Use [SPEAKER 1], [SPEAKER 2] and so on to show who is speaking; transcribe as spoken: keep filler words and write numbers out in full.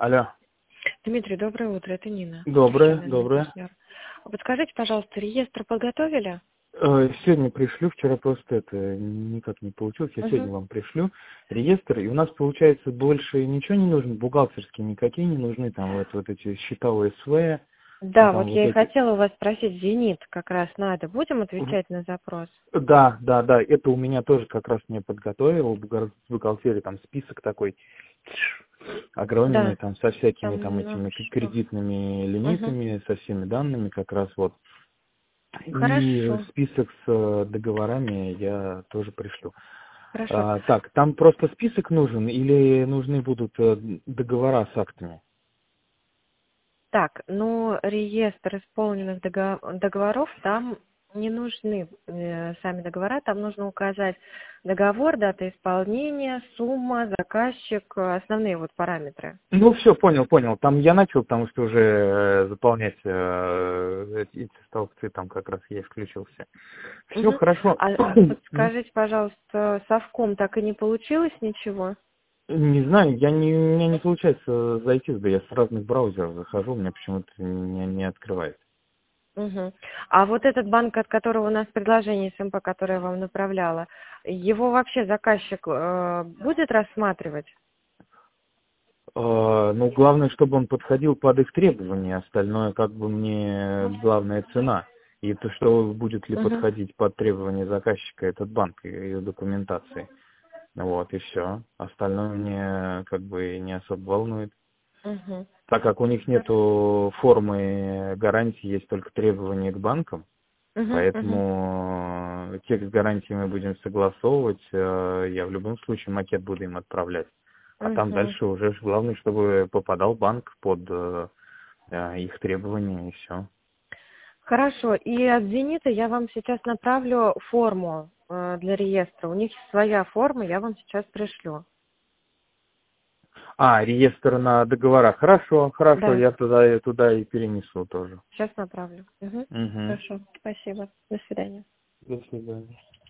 [SPEAKER 1] Алло.
[SPEAKER 2] Дмитрий, доброе утро, это Нина.
[SPEAKER 1] Доброе,
[SPEAKER 2] Мужчина,
[SPEAKER 1] доброе.
[SPEAKER 2] партнер. Подскажите, пожалуйста, реестр подготовили?
[SPEAKER 1] Э, Сегодня пришлю, вчера просто это никак не получилось. Я
[SPEAKER 2] Угу.
[SPEAKER 1] сегодня вам пришлю реестр, и у нас получается больше ничего не нужно, бухгалтерские никакие не нужны, там вот, вот эти счета ОСВ,
[SPEAKER 2] Да, вот
[SPEAKER 1] там вот
[SPEAKER 2] я и
[SPEAKER 1] эти.
[SPEAKER 2] хотела у вас спросить, «Зенит» как раз надо. Будем отвечать на запрос?
[SPEAKER 1] Да, да, да, это у меня тоже как раз мне подготовил, в бухгалтерии там список такой огромный,
[SPEAKER 2] Да,
[SPEAKER 1] там со всякими
[SPEAKER 2] там
[SPEAKER 1] там
[SPEAKER 2] много
[SPEAKER 1] этими к-
[SPEAKER 2] счетов.
[SPEAKER 1] кредитными
[SPEAKER 2] Угу.
[SPEAKER 1] лимитами, со всеми данными как раз вот. И
[SPEAKER 2] Хорошо,
[SPEAKER 1] список с э, договорами я тоже пришлю.
[SPEAKER 2] хорошо.
[SPEAKER 1] А, так, там просто список нужен или нужны будут э, договора с актами?
[SPEAKER 2] Так, ну, реестр исполненных дого- договоров, там не нужны э, сами договора, там нужно указать договор, дата исполнения, сумма, заказчик, э, основные вот параметры.
[SPEAKER 1] Ну, все, понял, понял. Там я начал, потому что уже э, заполнять э, эти эти столбцы, там как раз я включил все. Все
[SPEAKER 2] Мгм.
[SPEAKER 1] хорошо.
[SPEAKER 2] А
[SPEAKER 1] М,
[SPEAKER 2] подскажите, пожалуйста, совком так и не получилось ничего?
[SPEAKER 1] Не знаю, я не, у меня не получается зайти, да я с разных браузеров захожу, у меня почему-то не, не открывается.
[SPEAKER 2] Мгм. А вот этот банк, от которого у нас предложение СМП, которое я вам направляла, его вообще заказчик э, будет рассматривать?
[SPEAKER 1] А, ну, главное, чтобы он подходил под их требования, остальное как бы мне главная цена. И то, что будет ли
[SPEAKER 2] Мгм.
[SPEAKER 1] подходить под требования заказчика этот банк и ее документации. Вот, и все. Остальное мне как бы не особо волнует.
[SPEAKER 2] Мгм.
[SPEAKER 1] Так как у них нету формы гарантии, есть только требования к банкам,
[SPEAKER 2] Мгм. Мгм.
[SPEAKER 1] поэтому э, текст гарантии мы будем согласовывать. э, Я в любом случае макет буду им отправлять. А там
[SPEAKER 2] Мгм.
[SPEAKER 1] дальше уже ж главное, чтобы попадал банк под э, э, их требования и все.
[SPEAKER 2] Хорошо. И от «Зенита» я вам сейчас направлю форму э, для реестра. У них своя форма, я вам сейчас пришлю.
[SPEAKER 1] А, реестр на договора. Хорошо, хорошо,
[SPEAKER 2] Да,
[SPEAKER 1] я туда, туда и перенесу тоже.
[SPEAKER 2] сейчас направлю. Мгм.
[SPEAKER 1] Угу.
[SPEAKER 2] Хорошо. Спасибо. До свидания.
[SPEAKER 1] До свидания.